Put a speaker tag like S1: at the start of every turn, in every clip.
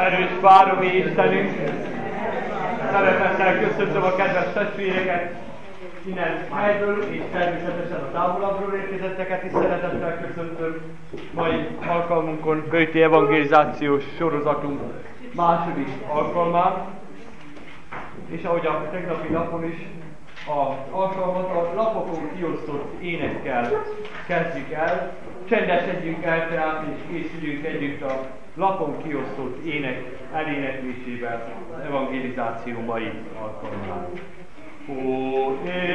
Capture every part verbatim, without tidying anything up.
S1: Erős páromi Istenünk, szeretettel köszöntöm a kedves testvéreket innen helyből, és természetesen a távolabbról érkezetteket is szeretettel köszöntöm. Mai alkalmunkon bőti evangelizációs sorozatunk második alkalmán, és ahogy a tegnapi napon is az alkalmat a lapokon kiosztott énekkel kezdjük el. Csendesedjünk el tehát, és készüljünk együtt a lapon kiosztott ének eléneklésével az evangelizáció mai alkalmán. Ó,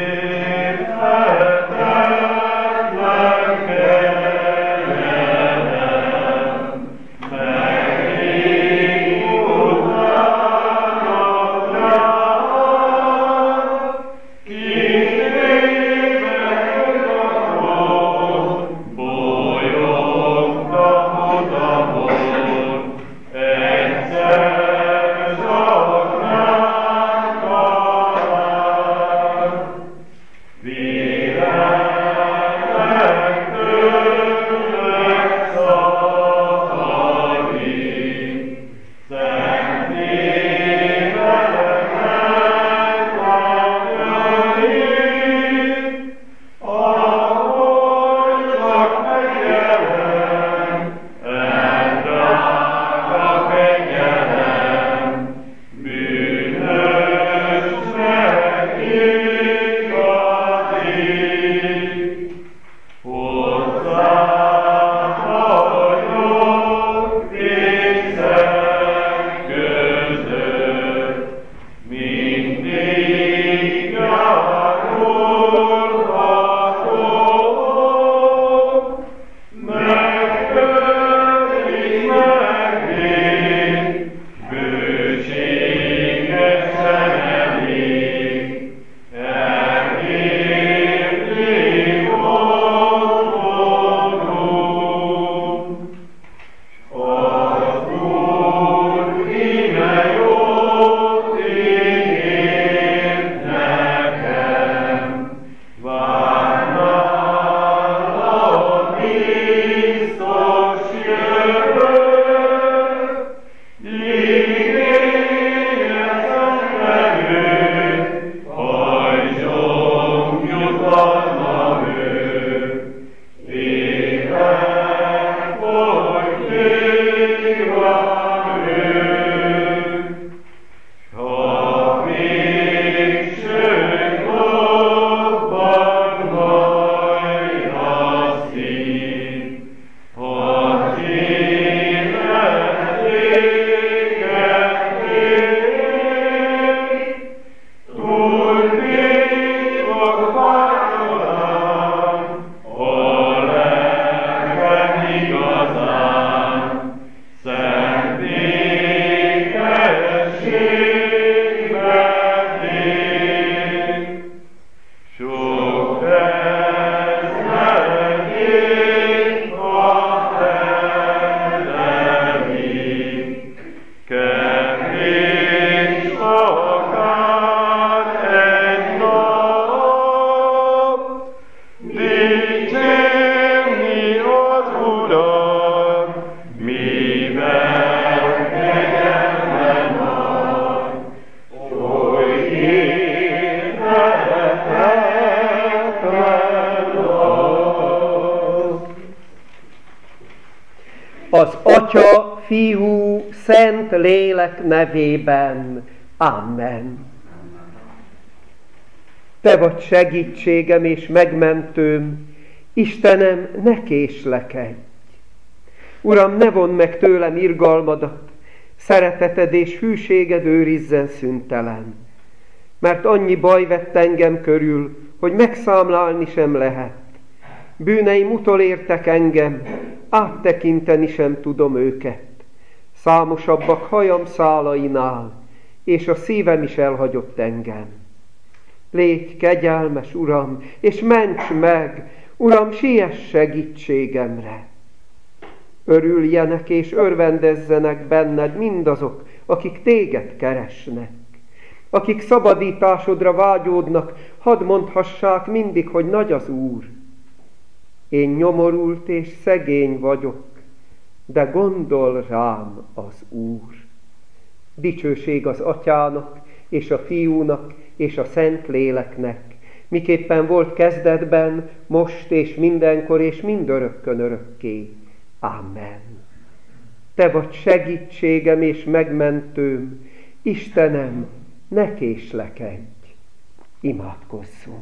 S2: Az Atya, Fiú, Szent Lélek nevében. Amen. Te vagy segítségem és megmentőm, Istenem, ne késlekedj. Uram, ne vondd meg tőlem irgalmadat, szereteted és hűséged őrizzen szüntelen. Mert annyi baj vett engem körül, hogy megszámlálni sem lehet. Bűneim utolértek engem, áttekinteni sem tudom őket. Számosabbak hajam szálainál, és a szívem is elhagyott engem. Légy kegyelmes, Uram, és ments meg, Uram, siess segítségemre. Örüljenek és örvendezzenek benned mindazok, akik téged keresnek. Akik szabadításodra vágyódnak, hadd mondhassák mindig, hogy nagy az Úr. Én nyomorult és szegény vagyok, de gondol rám az Úr. Dicsőség az Atyának, és a Fiúnak, és a Szent Léleknek, miképpen volt kezdetben, most és mindenkor, és mindörökkön örökké. Amen. Te vagy segítségem és megmentőm, Istenem, ne késlekedj. Imádkozzunk.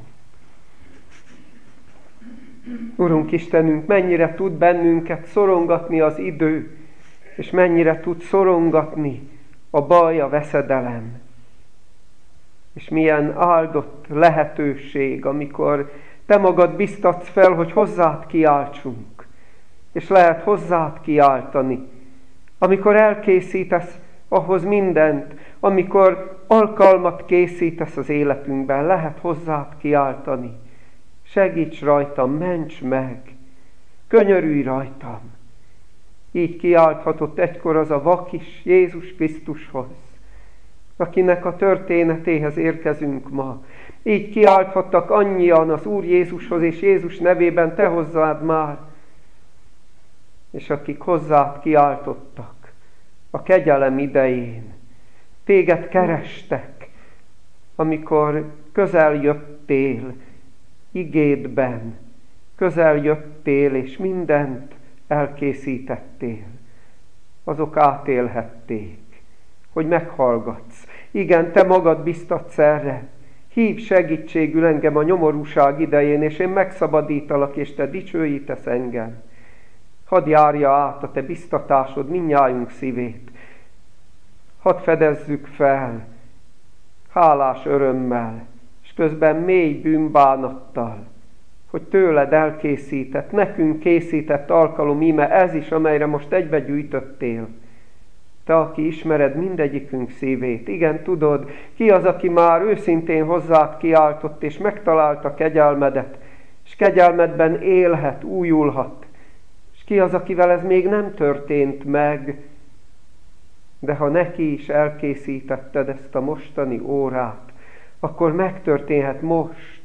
S2: Urunk Istenünk, mennyire tud bennünket szorongatni az idő, és mennyire tud szorongatni a baj, a veszedelem. És milyen áldott lehetőség, amikor Te magad biztatsz fel, hogy hozzád kiáltsunk, és lehet hozzád kiáltani, amikor elkészítesz ahhoz mindent, amikor alkalmat készítesz az életünkben, lehet hozzád kiáltani. Segíts rajtam, ments meg, könyörülj rajtam. Így kiálthatott egykor az a vak is Jézus Krisztushoz, akinek a történetéhez érkezünk ma. Így kiálthattak annyian az Úr Jézushoz, és Jézus nevében te hozzád már. És akik hozzád kiáltottak a kegyelem idején, téged kerestek, amikor közel jöttél igédben, közel jöttél, és mindent elkészítettél. Azok átélhették, hogy meghallgatsz. Igen, te magad biztatsz erre. Hívj segítségül engem a nyomorúság idején, és én megszabadítalak, és te dicsőítesz engem. Hadd járja át a te biztatásod mindnyájunk szívét. Hadd fedezzük fel hálás örömmel, és közben mély bűnbánattal, hogy tőled elkészített, nekünk készített alkalom íme ez is, amelyre most egybe gyűjtöttél. Te, aki ismered mindegyikünk szívét, igen, tudod, ki az, aki már őszintén hozzád kiáltott, és megtalálta kegyelmedet, és kegyelmedben élhet, újulhat. És ki az, akivel ez még nem történt meg, de ha neki is elkészítetted ezt a mostani órát, akkor megtörténhet most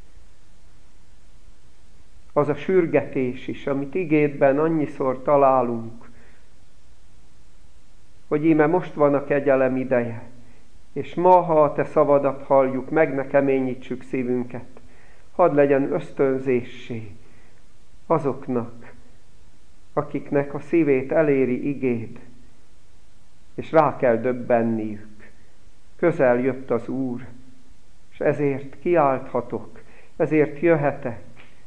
S2: az a sürgetés is, amit igédben annyiszor találunk, hogy íme most van a kegyelem ideje, és ma, ha a te szavadat halljuk, meg ne keményítsük szívünket, hadd legyen ösztönzéssé azoknak, akiknek a szívét eléri igéd, és rá kell döbbenniük. Közel jött az Úr, és ezért kiálthatok, ezért jöhetek,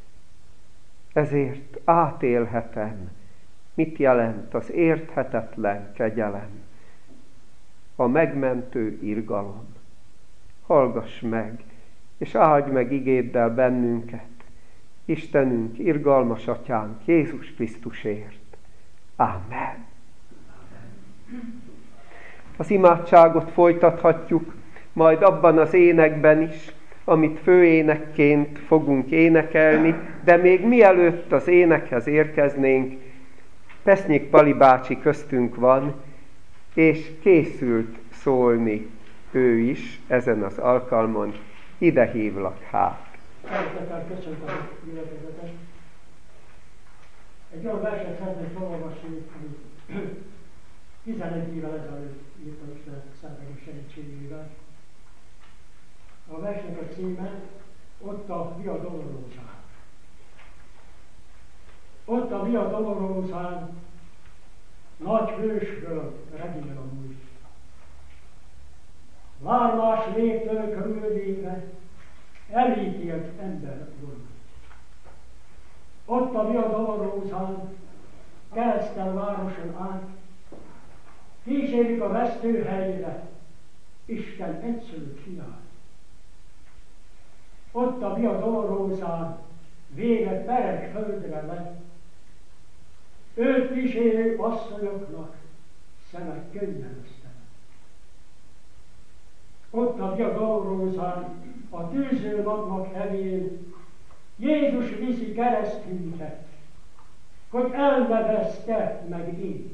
S2: ezért átélhetem, mit jelent az érthetetlen kegyelem, a megmentő irgalom. Hallgass meg, és áldj meg igéddel bennünket, Istenünk, irgalmas Atyánk, Jézus Krisztusért. Amen. Az imádságot folytathatjuk majd abban az énekben is, amit főénekként fogunk énekelni, de még mielőtt az énekhez érkeznénk, Pesznyik Pali bácsi köztünk van, és készült szólni ő is ezen az alkalmon. Ide hívlak hát.
S3: Szeretettel köszöntöm a gyülekezetet. Egy olyan verset szeretnék felolvasni, amit tizenegy évvel ezelőtt írtam Isten szentelés segítségével. A versnek a címe Ott a Via Dolorosán. Ott a Via Dolorosán nagy hősből regél a múlt. Vármás léptől körülvéve elítélt ember volt. Ott a Via Dolorosán keresztel városon át kísérik a vesztőhelyre Isten egyszülött fiát. Ott a Via Dolorosán vége pereg földre lett, őt kísérő asszonyoknak szemek könnyeleztek. Ott a Via Dolorosán a tűző napnak hevén Jézus viszi keresztünket, hogy elnevezte meg én.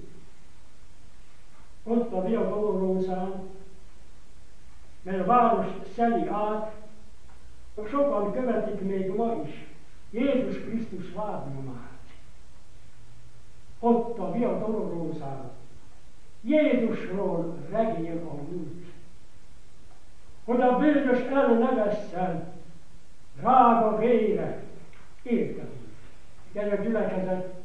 S3: Ott a Via Dolorosán, mely a város szeli át, sokan követik még ma is Jézus Krisztus vádlomát. Ott a Via Dolorosán Jézusról regél a múlt, hogy a bűnös el ne vesszen, drága vére érkezik. Kedves gyülekezet,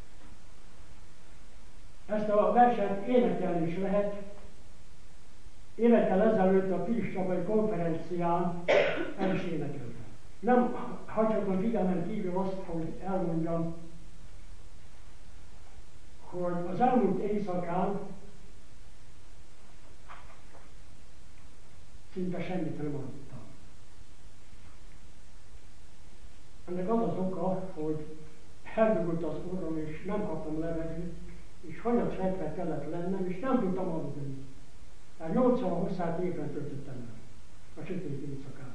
S3: ezt a verset énekelni is lehet. Évekkel ezelőtt a Piliscsabai konferencián el is énekeltem. Nem hagyhatom figyelmen kívül azt, hogy elmondjam, hogy az elmúlt éjszakán szinte semmit nem aludtam. Ennek az az oka, hogy eldugult az orrom, és nem kaptam levegőt, és hanyag fekve kellett lennem, és nem tudtam aludni. Tehát nyolcvan hosszát évben töltöttem el a sötét éjszakán.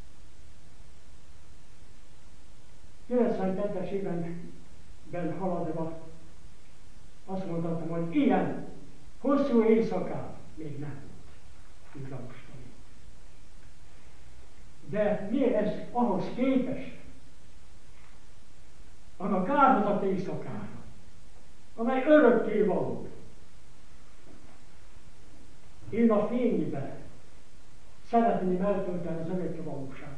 S3: kilencvenkettes évben haladva azt mondhatom, hogy ilyen hosszú éjszakán még nem volt, mint a mostani. De mi ez ahhoz képest, annak áldozat éjszakára, amely örökké való. Én a fényben szeretném eltölteni az örökké valóságot.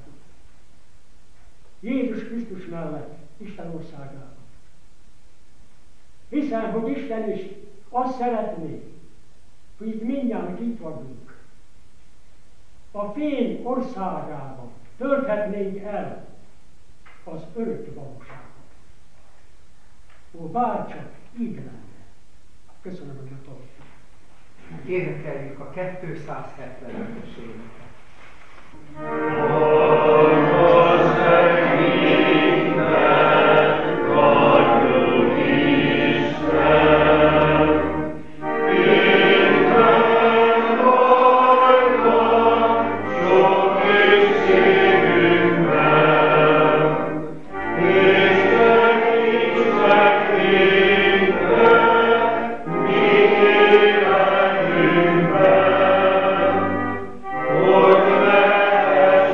S3: Jézus Krisztus mellett Isten országában. Hiszen, hogy Isten is azt szeretné, hogy itt mindjárt itt vagyunk. A fény országában tölthetnénk el az örökké valóságot. Ó, bárcsak így lenne. Köszönöm, hogy a toltam.
S2: Énekeljük a kétszázhetvenötös éneket.
S4: Oh,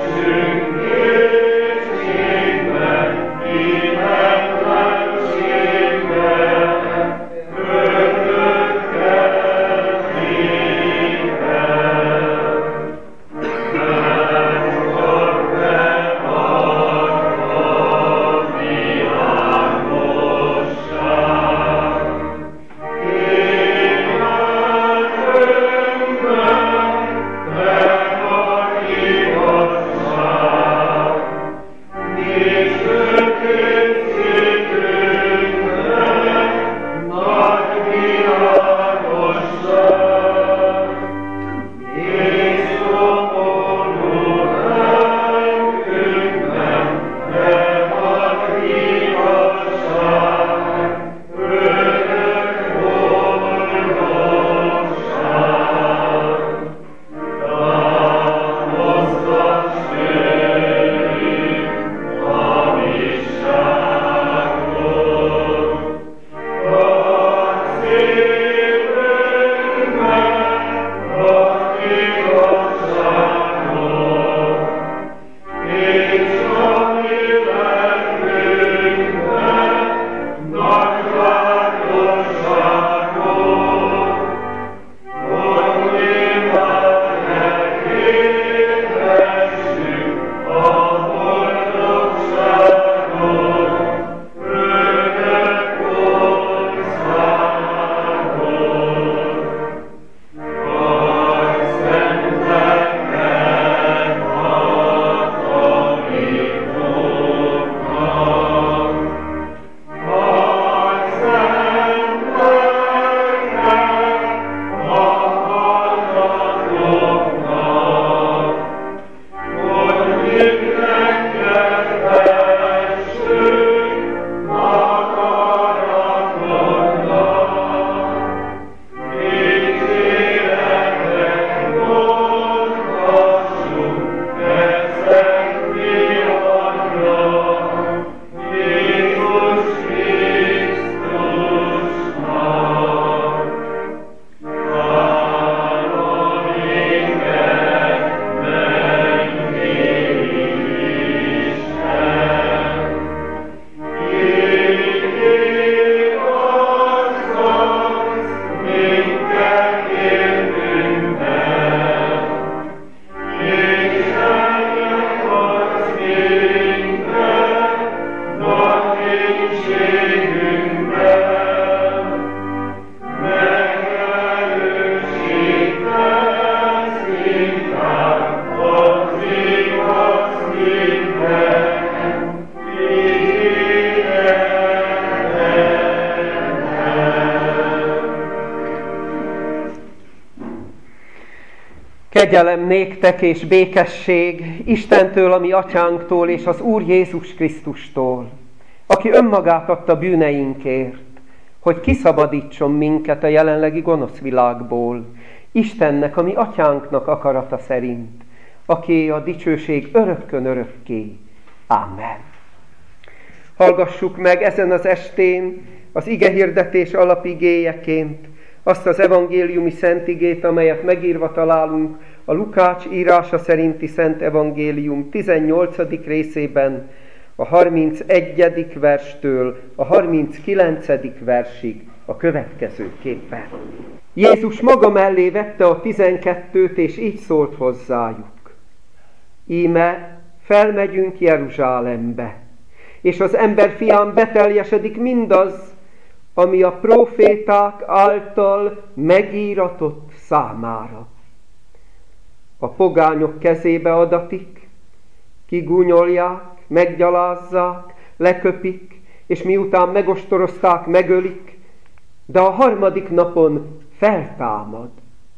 S2: Kegyelem néktek és békesség Istentől, a mi atyánktól és az Úr Jézus Krisztustól, aki önmagát adta bűneinkért, hogy kiszabadítson minket a jelenlegi gonosz világból, Istennek, a mi atyánknak akarata szerint, aki a dicsőség örökkön örökké. Amen. Hallgassuk meg ezen az estén az igehirdetés alapigéjeként azt az evangéliumi szent igét, amelyet megírva találunk a Lukács írása szerinti Szent Evangélium tizennyolcadik részében, a harmincegyedik verstől a harminckilencedik versig a következőképpen. Jézus maga mellé vette a tizenkettőt, és így szólt hozzájuk: Íme felmegyünk Jeruzsálembe, és az emberfián beteljesedik mindaz, ami a próféták által megíratott számára. A pogányok kezébe adatik, kigúnyolják, meggyalázzák, leköpik, és miután megostorozták, megölik, de a harmadik napon feltámad.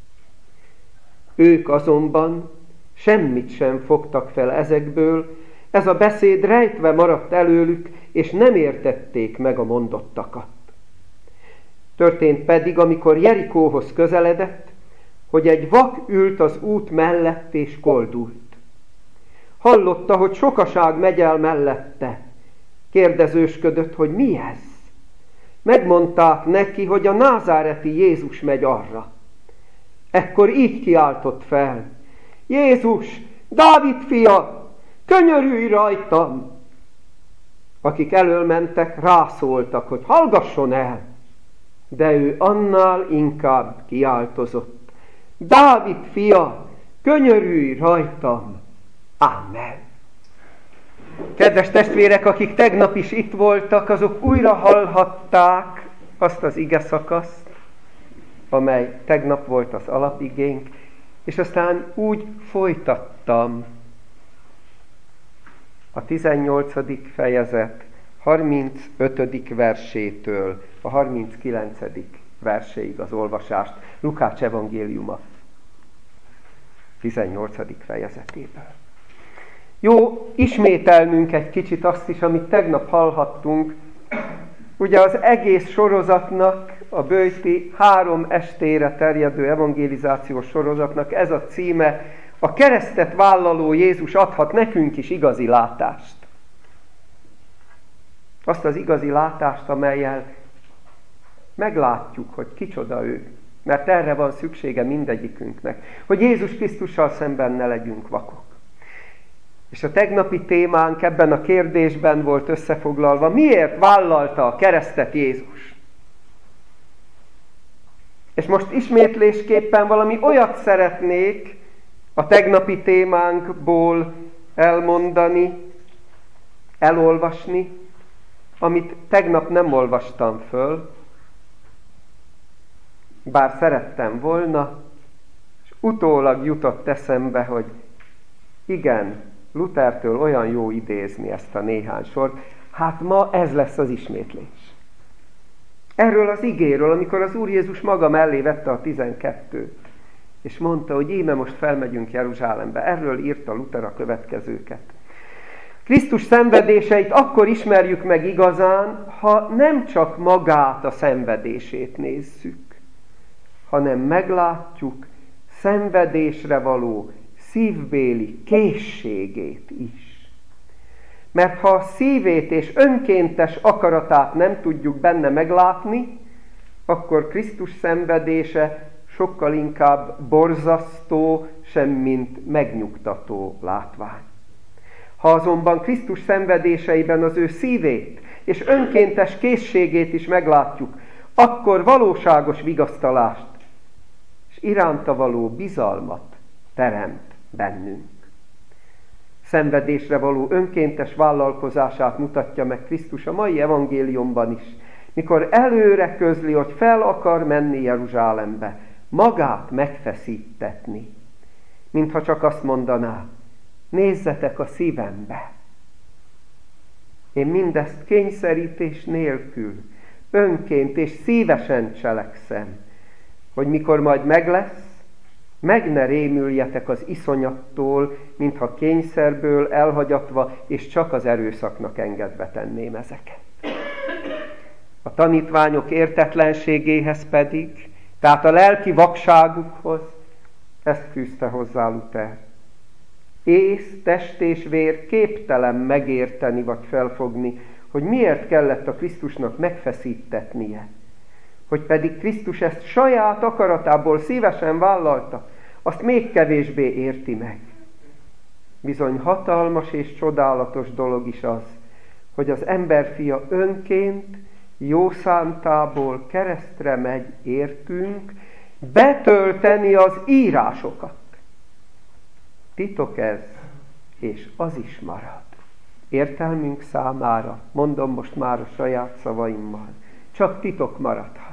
S2: Ők azonban semmit sem fogtak fel ezekből, ez a beszéd rejtve maradt előlük, és nem értették meg a mondottakat. Történt pedig, amikor Jerikóhoz közeledett, hogy egy vak ült az út mellett és koldult. Hallotta, hogy sokaság megy el mellette. Kérdezősködött, hogy mi ez? Megmondták neki, hogy a názáreti Jézus megy arra. Ekkor így kiáltott fel: Jézus, Dávid fia, könyörülj rajtam! Akik elől mentek, rászóltak, hogy hallgasson el, de ő annál inkább kiáltozott: Dávid fia, könyörülj rajtam! Amen. Kedves testvérek, akik tegnap is itt voltak, azok újra hallhatták azt az igeszakaszt, amely tegnap volt az alapigénk, és aztán úgy folytattam a tizennyolcadik fejezet harmincötödik versétől a harminckilencedik verséig az olvasást, Lukács evangéliuma tizennyolcadik fejezetéből. Jó ismételnünk egy kicsit azt is, amit tegnap hallhattunk. Ugye az egész sorozatnak, a böjti három estére terjedő evangelizációs sorozatnak ez a címe: a keresztet vállaló Jézus adhat nekünk is igazi látást. Azt az igazi látást, amellyel meglátjuk, hogy kicsoda ő. Mert erre van szüksége mindegyikünknek, hogy Jézus Krisztussal szemben ne legyünk vakok. És a tegnapi témánk ebben a kérdésben volt összefoglalva: miért vállalta a keresztet Jézus? És most ismétlésképpen valami olyat szeretnék a tegnapi témánkból elmondani, elolvasni, amit tegnap nem olvastam föl, bár szerettem volna, és utólag jutott eszembe, hogy igen, Luthertől olyan jó idézni ezt a néhány sort, hát ma ez lesz az ismétlés. Erről az igéről, amikor az Úr Jézus maga mellé vette a tizenkettőt, és mondta, hogy íme most felmegyünk Jeruzsálembe. Erről írta Luther a következőket. Krisztus szenvedéseit akkor ismerjük meg igazán, ha nem csak magát a szenvedését nézzük, hanem meglátjuk szenvedésre való szívbéli készségét is. Mert ha a szívét és önkéntes akaratát nem tudjuk benne meglátni, akkor Krisztus szenvedése sokkal inkább borzasztó, semmint megnyugtató látvány. Ha azonban Krisztus szenvedéseiben az ő szívét és önkéntes készségét is meglátjuk, akkor valóságos vigasztalást és iránta való bizalmat teremt bennünk. Szenvedésre való önkéntes vállalkozását mutatja meg Krisztus a mai evangéliumban is, mikor előre közli, hogy fel akar menni Jeruzsálembe, magát megfeszítetni, mintha csak azt mondaná: nézzetek a szívembe. Én mindezt kényszerítés nélkül, önként és szívesen cselekszem, hogy mikor majd meg lesz, Meg ne rémüljetek az iszonyattól, mintha kényszerből elhagyatva, és csak az erőszaknak engedve tenném ezeket. A tanítványok értetlenségéhez pedig, tehát a lelki vakságukhoz, ezt fűzte hozzá Luther. Ész, test és vér képtelen megérteni vagy felfogni, hogy miért kellett a Krisztusnak megfeszítetnie. Hogy pedig Krisztus ezt saját akaratából szívesen vállalta, azt még kevésbé érti meg. Bizony hatalmas és csodálatos dolog is az, hogy az emberfia önként, jó szántából keresztre megy értünk, betölteni az írásokat. Titok ez, és az is marad. Értelmünk számára, mondom most már a saját szavaimmal, csak titok maradhat.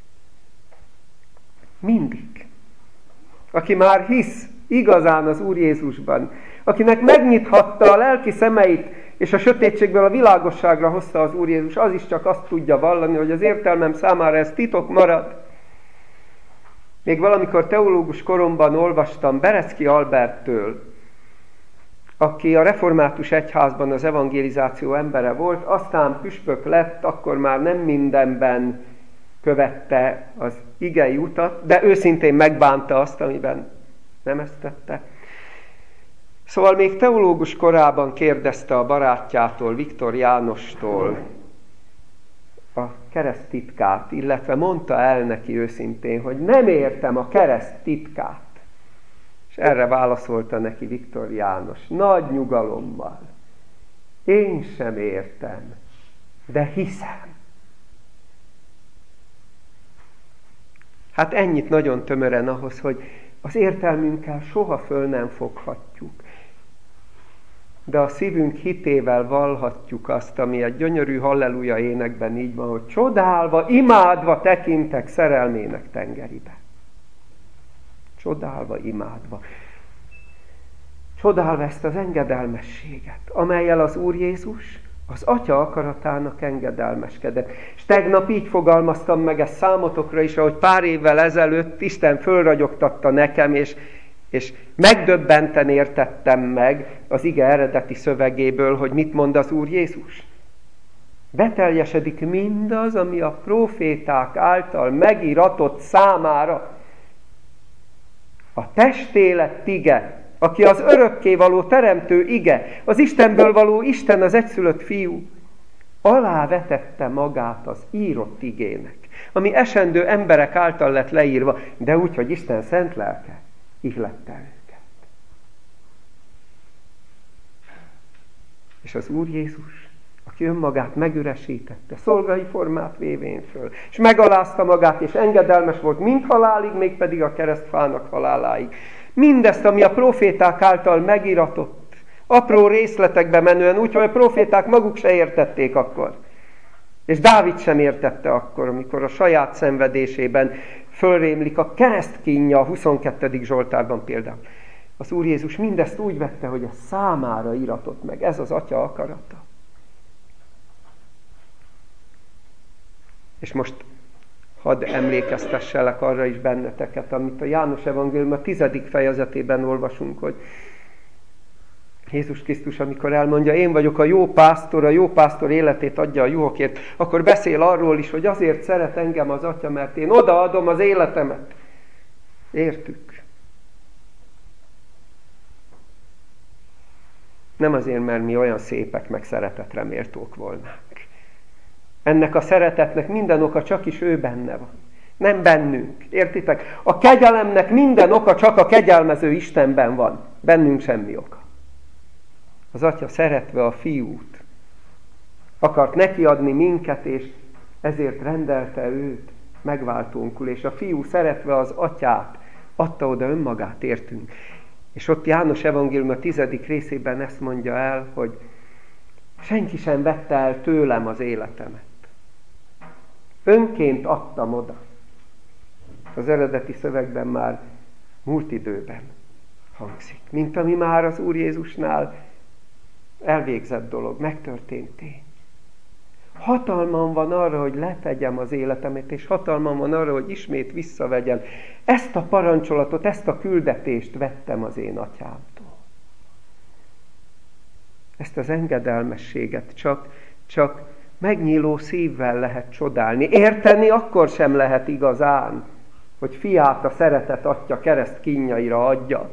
S2: Mindig. Aki már hisz igazán az Úr Jézusban, akinek megnyithatta a lelki szemeit, és a sötétségből a világosságra hozta az Úr Jézus, az is csak azt tudja vallani, hogy az értelmem számára ez titok marad. Még valamikor teológus koromban olvastam Berecki Alberttől, aki a református egyházban az evangelizáció embere volt, aztán püspök lett, akkor már nem mindenben követte az igei utat, de őszintén megbánta azt, amiben nem ezt tette. Szóval még teológus korában kérdezte a barátjától, Viktor Jánostól a kereszt titkát, illetve mondta el neki őszintén, hogy nem értem a kereszt titkát. És erre válaszolta neki Viktor János, nagy nyugalommal. Én sem értem, de hiszem. Hát ennyit nagyon tömören ahhoz, hogy az értelmünkkel soha föl nem foghatjuk. De a szívünk hitével vallhatjuk azt, ami egy gyönyörű halleluja énekben így van, hogy csodálva, imádva tekintek szerelmének tengeribe. Csodálva, imádva. Csodálva ezt az engedelmességet, amellyel az Úr Jézus az Atya akaratának engedelmeskedett. És tegnap így fogalmaztam meg ezt számotokra is, ahogy pár évvel ezelőtt Isten fölragyogtatta nekem, és, és megdöbbenten értettem meg az ige eredeti szövegéből, hogy mit mond az Úr Jézus. Beteljesedik mindaz, ami a próféták által megiratott számára. A testélet ige, aki az örökkévaló teremtő ige, az Istenből való Isten, az egyszülött fiú, alávetette magát az írott igének, ami esendő emberek által lett leírva, de úgy, hogy Isten szent lelke ihlette őket. És az Úr Jézus, aki önmagát megüresítette, szolgai formát vévén föl, és megalázta magát, és engedelmes volt mind halálig, mégpedig a keresztfának haláláig. Mindezt, ami a proféták által megiratott, apró részletekbe menően, úgyhogy a proféták maguk se értették akkor. És Dávid sem értette akkor, amikor a saját szenvedésében fölrémlik a keresztkínja a huszonkettedik Zsoltárban például. Az Úr Jézus mindezt úgy vette, hogy a számára iratott meg. Ez az Atya akarata. És most hadd emlékeztesselek arra is benneteket, amit a János Evangélium a tizedik fejezetében olvasunk, hogy Jézus Krisztus, amikor elmondja, én vagyok a jó pásztor, a jó pásztor életét adja a juhokért, akkor beszél arról is, hogy azért szeret engem az Atya, mert én odaadom az életemet. Értük? Nem azért, mert mi olyan szépek, meg szeretetre méltók volnánk. Ennek a szeretetnek minden oka csak is ő benne van. Nem bennünk. Értitek? A kegyelemnek minden oka csak a kegyelmező Istenben van. Bennünk semmi oka. Az Atya szeretve a fiút akart neki adni minket, és ezért rendelte őt megváltónkul, és a fiú szeretve az Atyát adta oda önmagát értünk. És ott János Evangélium a tizedik részében ezt mondja el, hogy senki sem vette el tőlem az életemet. Önként adtam oda. Az eredeti szövegben már múlt időben hangzik. Mint ami már az Úr Jézusnál elvégzett dolog, megtörtént tény. Hatalmam van arra, hogy letegyem az életemet, és hatalmam van arra, hogy ismét visszavegyem. Ezt a parancsolatot, ezt a küldetést vettem az én atyámtól. Ezt az engedelmességet csak, csak megnyíló szívvel lehet csodálni. Érteni akkor sem lehet igazán, hogy fiát a szeretet atya kereszt kínjaira adja.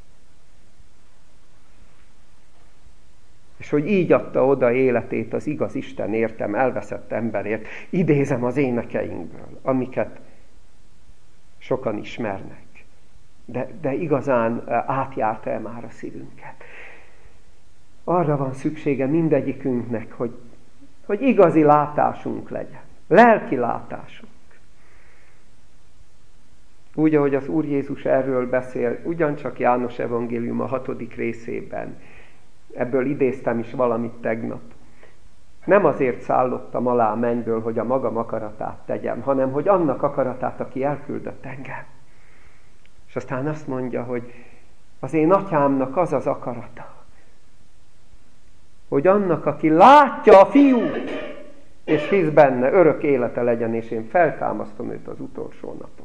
S2: És hogy így adta oda életét az igaz Isten értem, elveszett emberért. Idézem az énekeinkből, amiket sokan ismernek. De, de igazán átjárta-e már a szívünket? Arra van szüksége mindegyikünknek, hogy, hogy igazi látásunk legyen. Lelki látásunk. Úgy, ahogy az Úr Jézus erről beszél, ugyancsak János evangélium a hatodik részében. Ebből idéztem is valamit tegnap. Nem azért szállottam alá a mennyből, hogy a magam akaratát tegyem, hanem hogy annak akaratát, aki elküldött engem. És aztán azt mondja, hogy az én atyámnak az az akarata, hogy annak, aki látja a fiút, és hisz benne, örök élete legyen, és én feltámasztom őt az utolsó napon.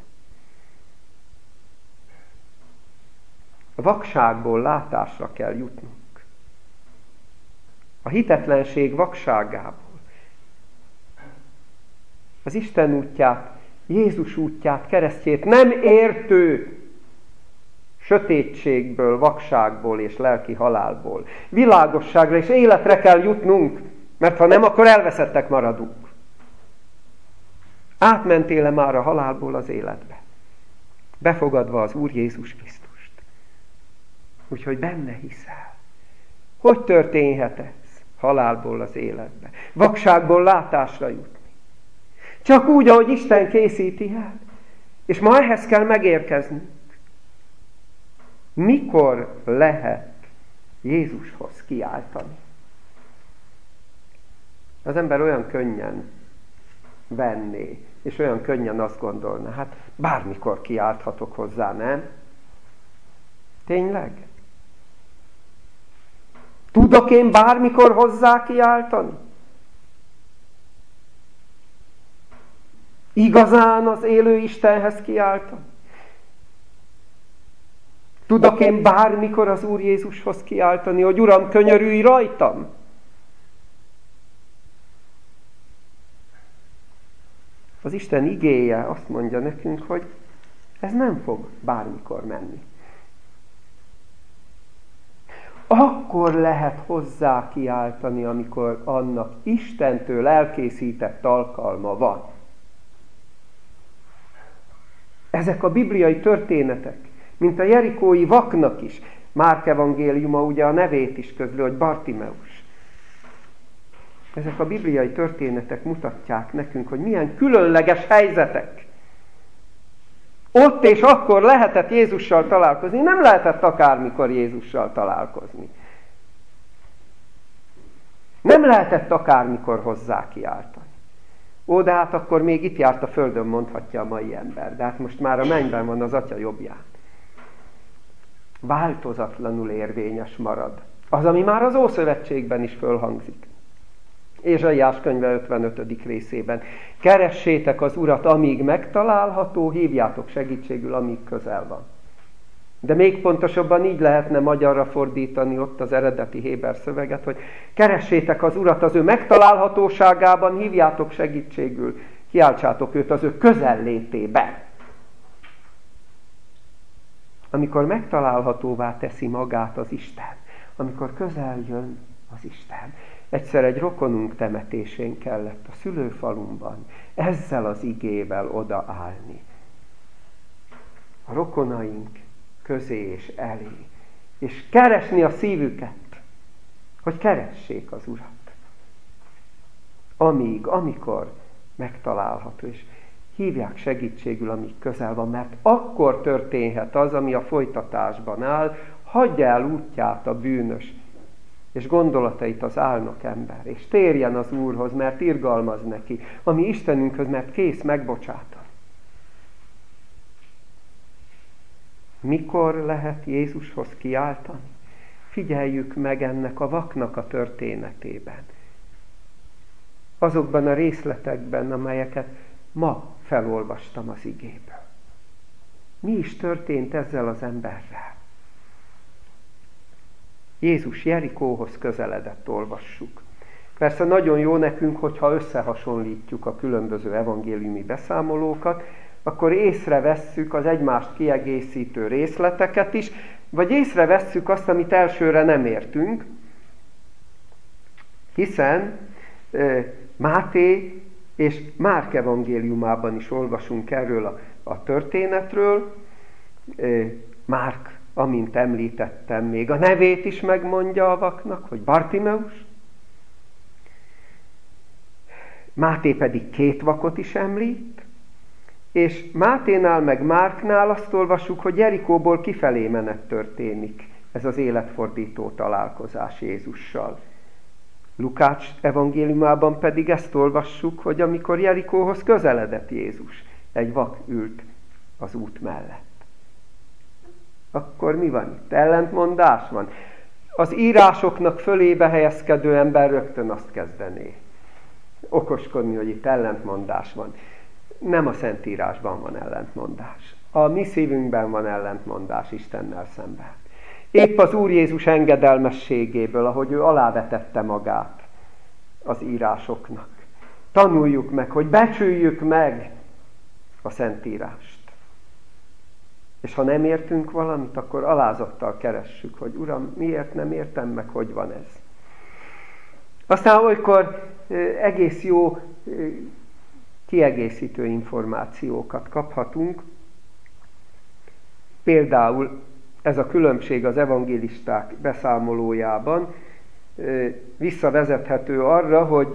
S2: A vakságból látásra kell jutnunk. A hitetlenség vakságából. Az Isten útját, Jézus útját, keresztjét nem értő sötétségből, vakságból és lelki halálból. Világosságra és életre kell jutnunk, mert ha nem, akkor elveszettek maradunk. Átmentél-e már a halálból az életbe? Befogadva az Úr Jézus Krisztust. Úgyhogy benne hiszel. Hogy történhet ez? Halálból az életbe. Vakságból látásra jutni. Csak úgy, ahogy Isten készíti el. És ma ehhez kell megérkeznünk. Mikor lehet Jézushoz kiáltani? Az ember olyan könnyen venné, és olyan könnyen azt gondolna, hát bármikor kiálthatok hozzá, nem? Tényleg? Tudok én bármikor hozzá kiáltani? Igazán az élő Istenhez kiáltani? Tudok én bármikor az Úr Jézushoz kiáltani, hogy Uram, könyörülj rajtam? Az Isten igéje azt mondja nekünk, hogy ez nem fog bármikor menni. Akkor lehet hozzá kiáltani, amikor annak Istentől elkészített alkalma van. Ezek a bibliai történetek, mint a jerikói vaknak is. Márk evangéliuma ugye a nevét is közlő, hogy Bartimeus. Ezek a bibliai történetek mutatják nekünk, hogy milyen különleges helyzetek. Ott és akkor lehetett Jézussal találkozni. Nem lehetett akármikor Jézussal találkozni. Nem lehetett akármikor hozzá kiáltani. Ó, de hát akkor még itt járt a földön, mondhatja a mai ember. De hát most már a mennyben van az Atya jobbján. Változatlanul érvényes marad. Az, ami már az Ószövetségben is fölhangzik. Ézsaiás könyve ötvenötödik részében. Keressétek az Urat, amíg megtalálható, hívjátok segítségül, amíg közel van. De még pontosabban így lehetne magyarra fordítani ott az eredeti héber szöveget, hogy keressétek az Urat az ő megtalálhatóságában, hívjátok segítségül, kiáltsátok őt az ő közellétébe. Amikor megtalálhatóvá teszi magát az Isten, amikor közel jön az Isten. Egyszer egy rokonunk temetésén kellett a szülőfalumban ezzel az igével odaállni. A rokonaink közé és elé. És keresni a szívüket, hogy keressék az Urat. Amíg, amikor megtalálható, és hívják segítségül, amíg közel van, mert akkor történhet az, ami a folytatásban áll, hagyja el útját a bűnös, és gondolatait az álnok ember, és térjen az Úrhoz, mert irgalmaz neki, ami Istenünkhöz, mert kész megbocsátani. Mikor lehet Jézushoz kiáltani? Figyeljük meg ennek a vaknak a történetében. azokban a részletekben, amelyeket ma felolvastam az igéből. Mi is történt ezzel az emberrel? Jézus Jerikóhoz közeledett, olvassuk. Persze nagyon jó nekünk, hogyha összehasonlítjuk a különböző evangéliumi beszámolókat, akkor észrevesszük az egymást kiegészítő részleteket is, vagy észrevesszük azt, amit elsőre nem értünk, hiszen e, Máté és Márk evangéliumában is olvasunk erről a, a történetről. E, Márk, amint említettem, még a nevét is megmondja a vaknak, hogy Bartimeus. Máté pedig két vakot is említ, és Máténál meg Márknál azt olvassuk, hogy Jerikóból kifelé menet történik. Ez az életfordító találkozás Jézussal. Lukács evangéliumában pedig ezt olvassuk, hogy amikor Jerikóhoz közeledett Jézus, egy vak ült az út mellett. Akkor mi van itt? Ellentmondás van. Az írásoknak fölébe helyezkedő ember rögtön azt kezdené okoskodni, hogy itt ellentmondás van. Nem a Szentírásban van ellentmondás. A mi szívünkben van ellentmondás Istennel szemben. Épp az Úr Jézus engedelmességéből, ahogy ő alávetette magát az írásoknak. Tanuljuk meg, hogy becsüljük meg a Szentírást. És ha nem értünk valamit, akkor alázattal keressük, hogy Uram, miért nem értem meg, hogy van ez. Aztán olykor egész jó kiegészítő információkat kaphatunk. Például ez a különbség az evangélisták beszámolójában visszavezethető arra, hogy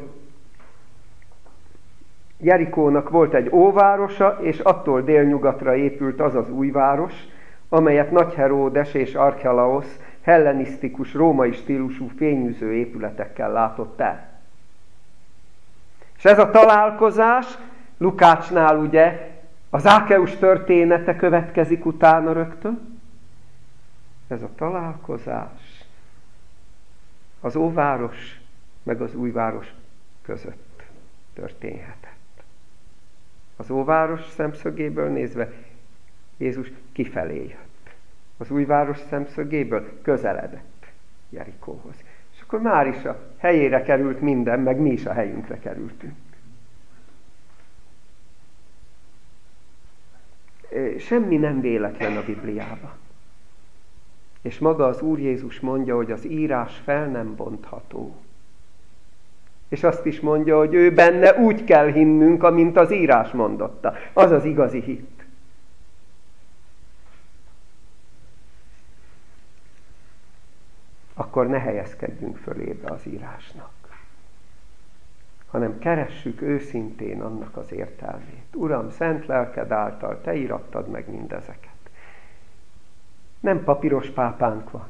S2: Jerikónak volt egy óvárosa, és attól délnyugatra épült az az új város, amelyet Nagy Heródes és Archelaosz hellenisztikus, római stílusú fényűző épületekkel látott el. És ez a találkozás Lukácsnál ugye a Zákeus története következik utána rögtön. Ez a találkozás az óváros meg az újváros között történhetett. Az óváros szemszögéből nézve Jézus kifelé jött. Az újváros szemszögéből közeledett Jerikóhoz. És akkor már is a helyére került minden, meg mi is a helyünkre kerültünk. Semmi nem véletlen a Bibliában. És maga az Úr Jézus mondja, hogy az írás fel nem bontható. És azt is mondja, hogy ő benne úgy kell hinnünk, amint az írás mondotta. Az az igazi hit. Akkor ne helyezkedjünk fölébe az írásnak, hanem keressük őszintén annak az értelmét. Uram, szent lelked által te írattad meg mindezeket. Nem papíros pápánk van.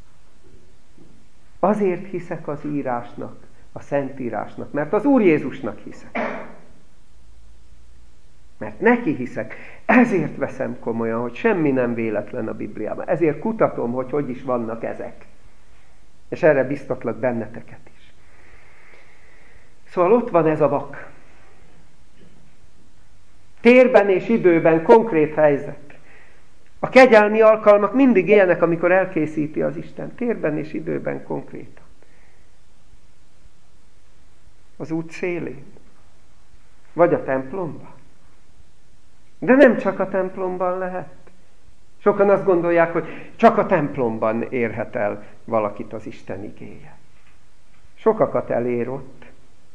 S2: Azért hiszek az írásnak, a Szentírásnak, mert az Úr Jézusnak hiszek. Mert neki hiszek. Ezért veszem komolyan, hogy semmi nem véletlen a Bibliában. Ezért kutatom, hogy hogy is vannak ezek. És erre biztatlak benneteket is. Szóval ott van ez a vak. Térben és időben konkrét helyzet. A kegyelmi alkalmak mindig ilyenek, amikor elkészíti az Isten. Térben és időben konkrétan. Az út szélén. Vagy a templomban. De nem csak a templomban lehet. Sokan azt gondolják, hogy csak a templomban érhet el valakit az Isten igéje. Sokakat elér ott.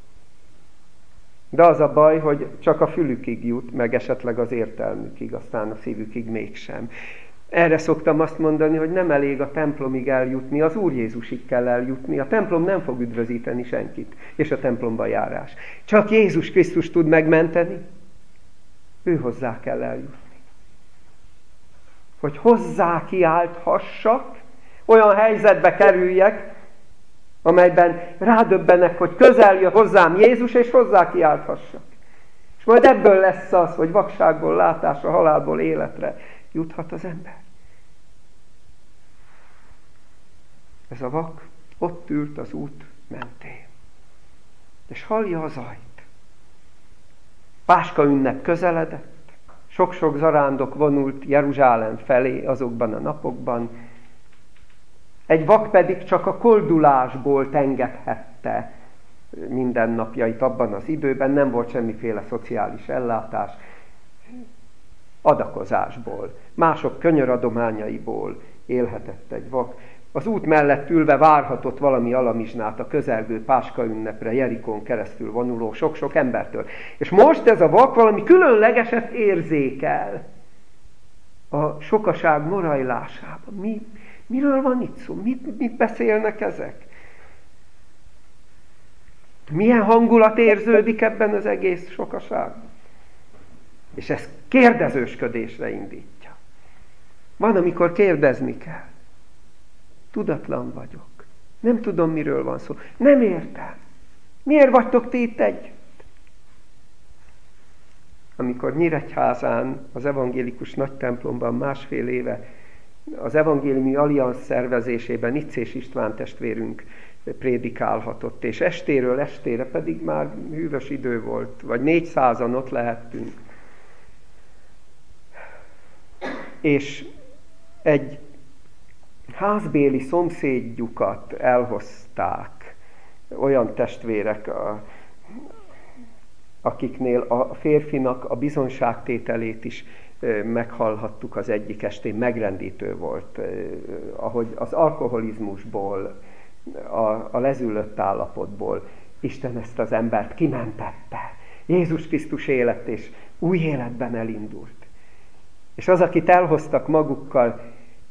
S2: De az a baj, hogy csak a fülükig jut, meg esetleg az értelmükig, aztán a szívükig mégsem. Erre szoktam azt mondani, hogy nem elég a templomig eljutni, az Úr Jézusig kell eljutni. A templom nem fog üdvözíteni senkit, és a templomba járás. Csak Jézus Krisztus tud megmenteni. Ő hozzá kell eljutni. Hogy hozzá kiálthassak, olyan helyzetbe kerüljek, amelyben rádöbbenek, hogy közel jön hozzám Jézus, és hozzá kiálthassak. És majd ebből lesz az, hogy vakságból látásra, halálból életre juthat az ember. Ez a vak ott ült az út mentén. És hallja a zajt. Páska ünnep közeledett, sok-sok zarándok vonult Jeruzsálem felé azokban a napokban, egy vak pedig csak a koldulásból tengethette mindennapjait abban az időben, nem volt semmiféle szociális ellátás, adakozásból, mások könyöradományaiból élhetett egy vak. Az út mellett ülve várhatott valami alamizsnát a közelgő Páska ünnepre Jerikón keresztül vonuló sok-sok embertől. És most ez a vak valami különlegeset érzékel a sokaság morajlásában. Mi, miről van itt szó? Mit, mit beszélnek ezek? Milyen hangulat érződik ebben az egész sokaságban? És ez kérdezősködésre indítja. Van, amikor kérdezni kell. Tudatlan vagyok. Nem tudom, miről van szó. Nem értem. Miért vagytok ti itt együtt? Amikor Nyíregyházán, az evangélikus nagytemplomban másfél éve az evangéliumi alliansz szervezésében Icés István testvérünk prédikálhatott, és estéről estére pedig már hűvös idő volt, vagy négyszázan ott lehettünk. És egy házbéli szomszédjukat elhozták, olyan testvérek, a, akiknél a férfinak a bizonságtételét is meghallhattuk az egyik estén, megrendítő volt, ahogy az alkoholizmusból, a, a lezüllött állapotból Isten ezt az embert kimentette. Jézus Krisztus élet és új életben elindult. És az, akit elhoztak magukkal,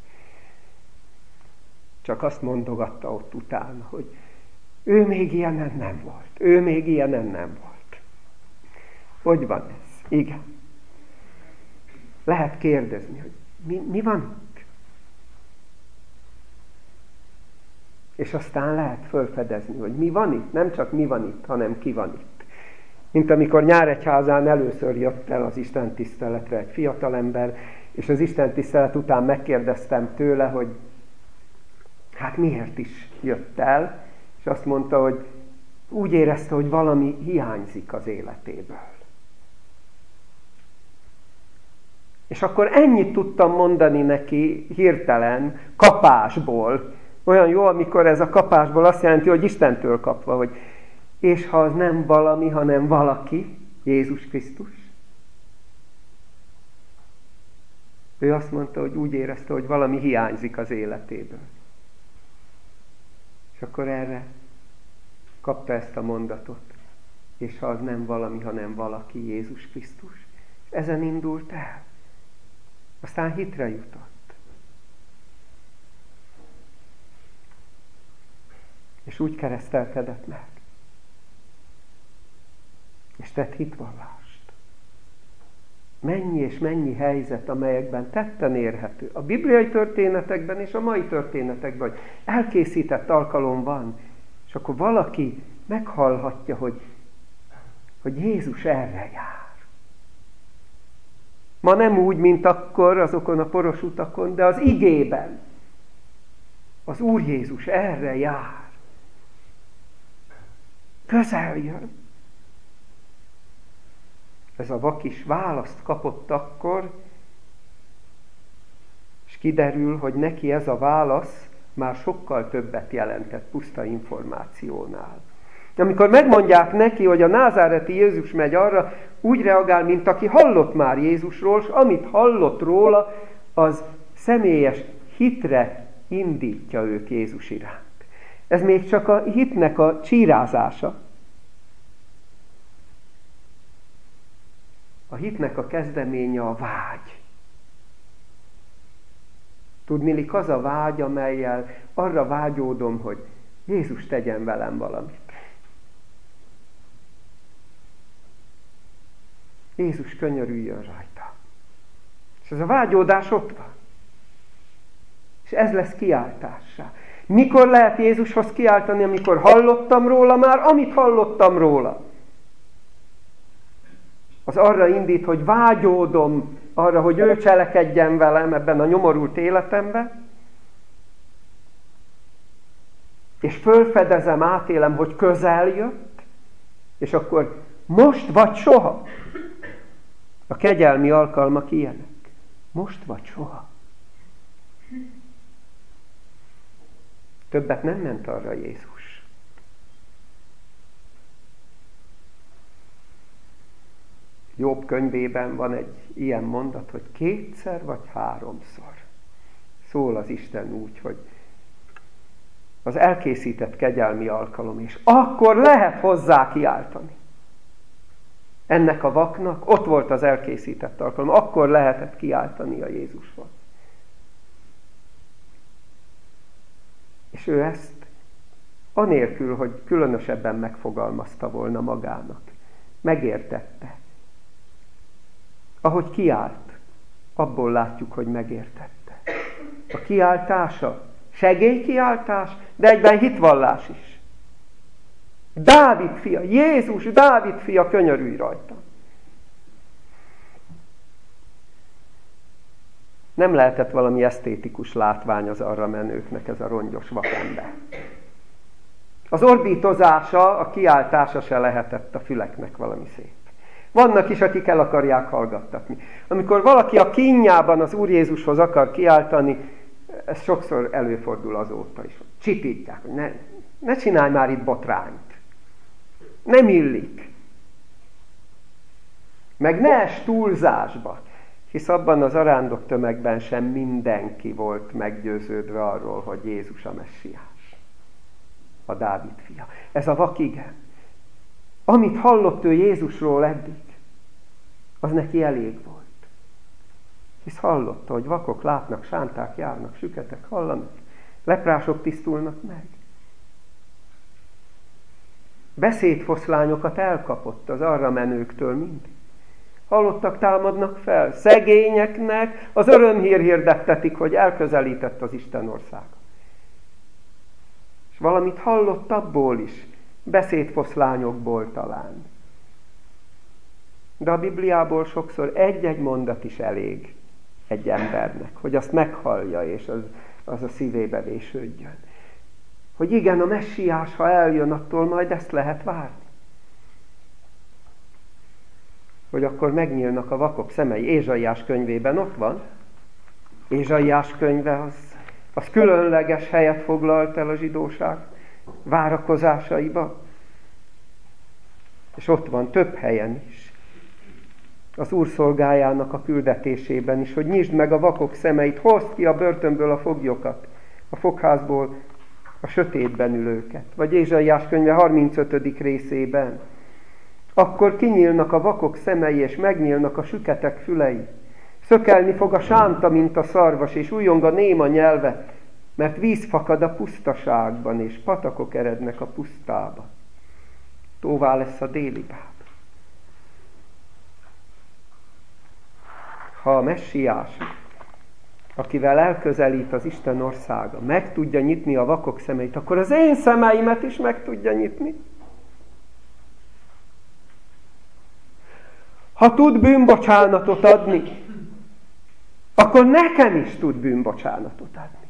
S2: csak azt mondogatta ott utána, hogy ő még ilyenen nem volt. Ő még ilyenen nem volt. Hogy van ez? Igen. Lehet kérdezni, hogy mi, mi van itt? És aztán lehet felfedezni, hogy mi van itt. Nem csak mi van itt, hanem ki van itt. Mint amikor Nyíregyházán először jött el az istentiszteletre egy fiatalember, és az istentisztelet után megkérdeztem tőle, hogy hát miért is jött el, és azt mondta, hogy úgy érezte, hogy valami hiányzik az életéből. És akkor ennyit tudtam mondani neki hirtelen, kapásból. Olyan jó, amikor ez a kapásból azt jelenti, hogy Istentől kapva, hogy és ha az nem valami, hanem valaki, Jézus Krisztus. Ő azt mondta, hogy úgy érezte, hogy valami hiányzik az életéből. És akkor erre kapta ezt a mondatot. És ha az nem valami, hanem valaki, Jézus Krisztus. És ezen indult el. Aztán hitre jutott. És úgy keresztelkedett meg. És tett hitvallást. Mennyi és mennyi helyzet, amelyekben tetten érhető. A bibliai történetekben és a mai történetekben, hogy elkészített alkalom van, és akkor valaki meghallhatja, hogy, hogy Jézus erre jár. Ma nem úgy, mint akkor azokon a poros utakon, de az igében. Az Úr Jézus erre jár. Közel jön. Ez a vak is választ kapott akkor, és kiderül, hogy neki ez a válasz már sokkal többet jelentett puszta információnál. Amikor megmondják neki, hogy a názáreti Jézus megy arra, úgy reagál, mint aki hallott már Jézusról, és amit hallott róla, az személyes hitre indítja őt Jézus iránt. Ez még csak a hitnek a csírázása. A hitnek a kezdeménye a vágy. Tudniillik az a vágy, amellyel arra vágyódom, hogy Jézus tegyen velem valamit. Jézus könyörüljön rajta. És ez a vágyódás ott van. És ez lesz kiáltássá. Mikor lehet Jézushoz kiáltani, amikor hallottam róla már, amit hallottam róla? Az arra indít, hogy vágyódom arra, hogy ő cselekedjen velem ebben a nyomorult életemben, és fölfedezem, átélem, hogy közel jött, És akkor most vagy soha. A kegyelmi alkalmak ilyenek. Most vagy soha. Többet nem ment arra Jézus. Jobb könyvében van egy ilyen mondat, hogy kétszer vagy háromszor szól az Isten úgy, hogy az elkészített kegyelmi alkalom, és akkor lehet hozzá kiáltani. Ennek a vaknak ott volt az elkészített alkalom, akkor lehetett kiáltani a Jézushoz. És ő ezt anélkül, hogy különösebben megfogalmazta volna magának, megértette. Ahogy kiált, abból látjuk, hogy megértette. A kiáltása segélykiáltás, de egyben hitvallás is. Dávid fia, Jézus, Dávid fia, könyörülj rajta. Nem lehetett valami esztétikus látvány az arra menőknek ez a rongyos vakember. Az ordítozása, a kiáltása se lehetett a füleknek valami szép. Vannak is, akik el akarják hallgattatni. Amikor valaki a kínjában az Úr Jézushoz akar kiáltani, ez sokszor előfordul azóta is. Csitítják, hogy ne, ne csinálj már itt botrányt. Nem illik. Meg ne es túlzásba. Hisz abban az arándok tömegben sem mindenki volt meggyőződve arról, hogy Jézus a messiás. A Dávid fia. Ez a vak igen. Amit hallott ő Jézusról eddig, az neki elég volt. Hisz hallotta, hogy vakok látnak, sánták járnak, süketek hallanak, leprások tisztulnak meg. Beszédfoszlányokat elkapott az arra menőktől mindig. Halottak támadnak fel, szegényeknek az örömhír hirdettetik, hogy elközelített az Isten országa. És valamit hallott abból is, beszédfoszlányokból talán. De a Bibliából sokszor egy-egy mondat is elég egy embernek, hogy azt meghallja, és az, az a szívébe vésődjön. Hogy igen, a messiás, ha eljön, attól majd ezt lehet várni. Hogy akkor megnyílnak a vakok szemei. Ézsaiás könyvében ott van. Ézsaiás könyve az, az különleges helyet foglalt el a zsidóság várakozásaiba. És ott van több helyen is. Az Úr szolgájának a küldetésében is, hogy nyisd meg a vakok szemeit, hozd ki a börtönből a foglyokat, a fogházból a sötétben ülőket. Vagy Ézsaiás könyve harmincötödik részében. Akkor kinyílnak a vakok szemei, és megnyílnak a süketek fülei. Szökelni fog a sánta, mint a szarvas, és újjong a néma nyelve, mert víz fakad a pusztaságban, és patakok erednek a pusztába. Tóvá lesz a déli báb. Ha a messiás, akivel elközelít az Isten országa, meg tudja nyitni a vakok szemeit, akkor az én szemeimet is meg tudja nyitni. Ha tud bűnbocsánatot adni, akkor nekem is tud bűnbocsánatot adni.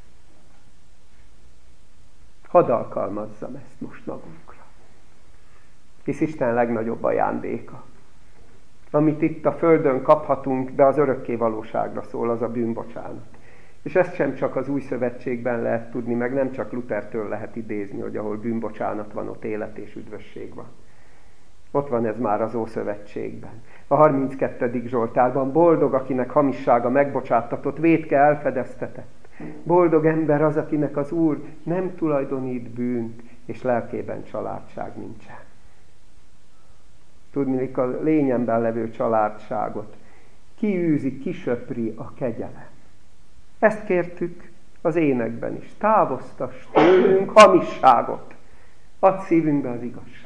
S2: Hadd alkalmazzam ezt most magunkra. Hisz Isten legnagyobb ajándéka. Amit itt a földön kaphatunk, de az örökké valóságra szól, az a bűnbocsánat. És ezt sem csak az Új Szövetségben lehet tudni, meg nem csak Luthertől lehet idézni, hogy ahol bűnbocsánat van, ott élet és üdvösség van. Ott van ez már az Ószövetségben. A harminckettedik Zsoltárban boldog, akinek hamissága megbocsáttatott, vétke elfedeztetett. Boldog ember az, akinek az Úr nem tulajdonít bűnt, és lelkében családság nincsen. Tudniillik a lényemben levő családságot. Kiűzi, kisöpri a kegyelem. Ezt kértük az énekben is. Távoztass tőlünk hamisságot. Add szívünkbe az igazságot.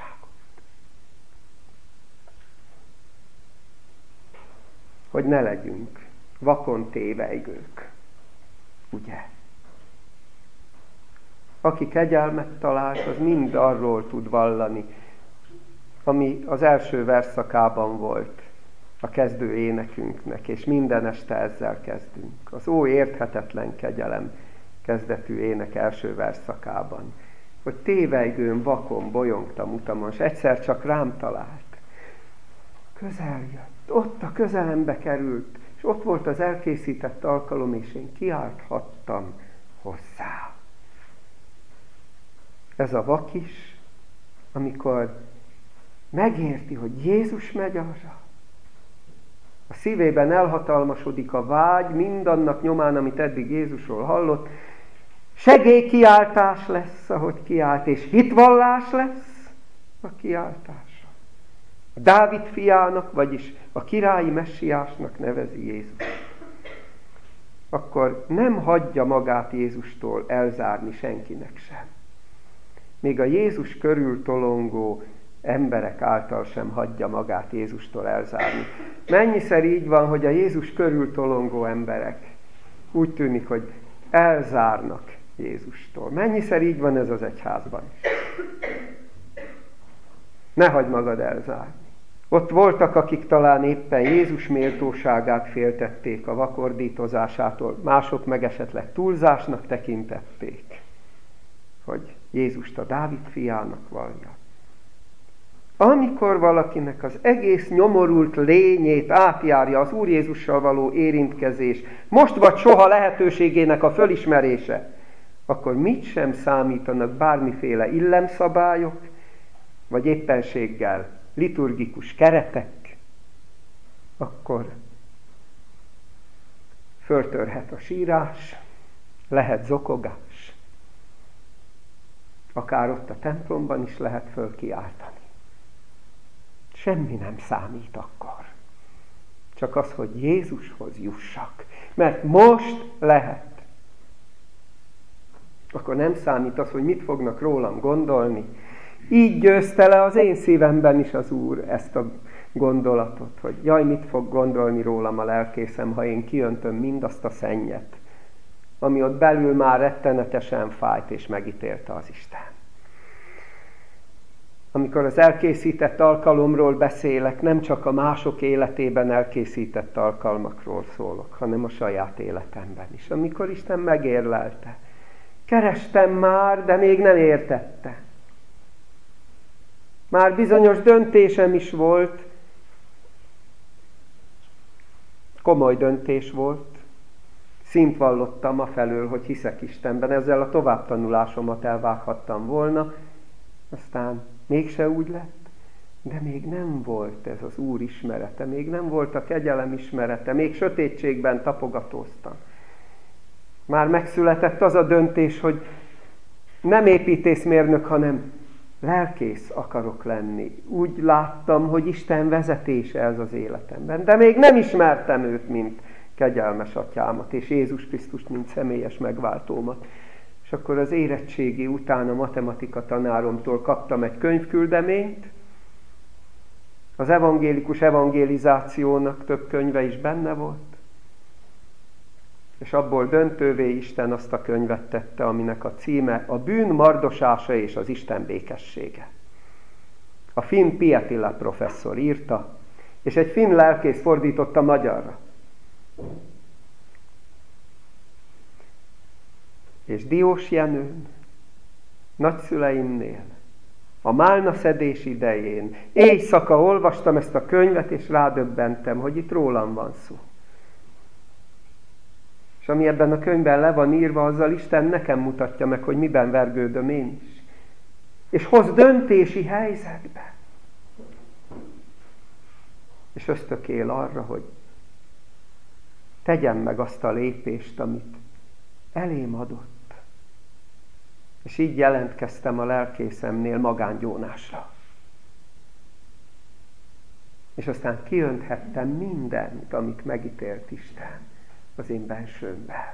S2: Hogy ne legyünk vakon tévejgők. Ugye? Aki kegyelmet talált, az mind arról tud vallani, ami az első versszakában volt a kezdő énekünknek, és minden este ezzel kezdünk. Az ó érthetetlen kegyelem kezdetű ének első versszakában. hogy tévejgőn, vakon bolyongtam utamon, és egyszer csak rám talált. Közel jött, ott a közelembe került, és ott volt az elkészített alkalom, és én kiálthattam hozzá. Ez a vak is, amikor megérti, hogy Jézus megy arra, a szívében elhatalmasodik a vágy mindannak nyomán, amit eddig Jézusról hallott, segélykiáltás lesz, ahogy kiált, és hitvallás lesz a kiáltása. A Dávid fiának, vagyis a királyi messiásnak nevezi Jézus. Akkor nem hagyja magát Jézustól elzárni senkinek sem. Még a Jézus körül tolongó emberek által sem hagyja magát Jézustól elzárni. Mennyiszer így van, hogy a Jézus körül tolongó emberek úgy tűnik, hogy elzárnak Jézustól. Mennyiszer így van ez az egyházban is. Ne hagyd magad elzárni. Ott voltak, akik talán éppen Jézus méltóságát féltették a vakordítozásától, mások meg esetleg túlzásnak tekintették, hogy Jézust a Dávid fiának vallja. Amikor valakinek az egész nyomorult lényét átjárja az Úr Jézussal való érintkezés, most vagy soha lehetőségének a fölismerése, akkor mit sem számítanak bármiféle illemszabályok, vagy éppenséggel liturgikus keretek, akkor föltörhet a sírás, lehet zokogás, akár ott a templomban is lehet fölkiáltani. Semmi nem számít akkor. Csak az, hogy Jézushoz jussak. Mert most lehet. Akkor nem számít az, hogy mit fognak rólam gondolni. Így győzte le az én szívemben is az Úr ezt a gondolatot, hogy jaj, mit fog gondolni rólam a lelkészem, ha én kiöntöm mindazt a szennyet, ami ott belül már rettenetesen fájt és megítélte az Isten. Amikor az elkészített alkalomról beszélek, nem csak a mások életében elkészített alkalmakról szólok, hanem a saját életemben is. Amikor Isten megérlelte. Kerestem már, de még nem értette. Már bizonyos döntésem is volt, komoly döntés volt, szint vallottam afelől, hogy hiszek Istenben, ezzel a továbbtanulásomat elvághattam volna, aztán mégse úgy lett, de még nem volt ez az Úr ismerete, még nem volt a kegyelem ismerete, még sötétségben tapogatóztam. Már megszületett az a döntés, hogy nem építészmérnök, hanem lelkész akarok lenni. Úgy láttam, hogy Isten vezetése ez az életemben, de még nem ismertem őt, mint kegyelmes atyámat, és Jézus Krisztust, mint személyes megváltómat. És akkor az érettségi után a matematika tanáromtól kaptam egy könyvküldeményt, az evangélikus evangelizációnak több könyve is benne volt, és abból döntővé Isten azt a könyvet tette, aminek a címe a bűn mardosása és az Isten békessége. A finn Pietila professzor írta, és egy finn lelkész fordította magyarra. És Diós Jenőn, nagyszüleimnél, a málnaszedés idején, éjszaka olvastam ezt a könyvet, és rádöbbentem, hogy itt rólam van szó. És ami ebben a könyvben le van írva, azzal Isten nekem mutatja meg, hogy miben vergődöm én is. És hoz döntési helyzetbe. És ösztökél arra, hogy tegyem meg azt a lépést, amit elém adott. És így jelentkeztem a lelkészemnél magángyónásra. És aztán kiönthettem mindent, amit megítélt Isten az én bensőmbe.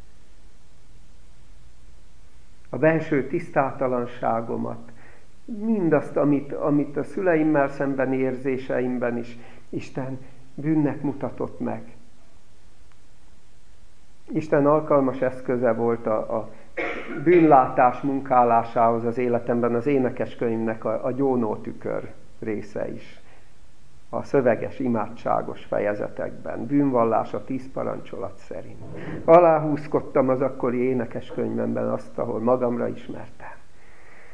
S2: A benső tisztátalanságomat, mindazt, amit, amit a szüleimmel szembeni érzéseimben is Isten bűnnek mutatott meg. Isten alkalmas eszköze volt a, a bűnlátás munkálásához az életemben, az énekeskönyvnek a, a gyónótükör része is. A szöveges, imádságos fejezetekben, bűnvallás a tíz parancsolat szerint. Aláhúzkodtam az akkori énekeskönyvemben azt, ahol magamra ismertem.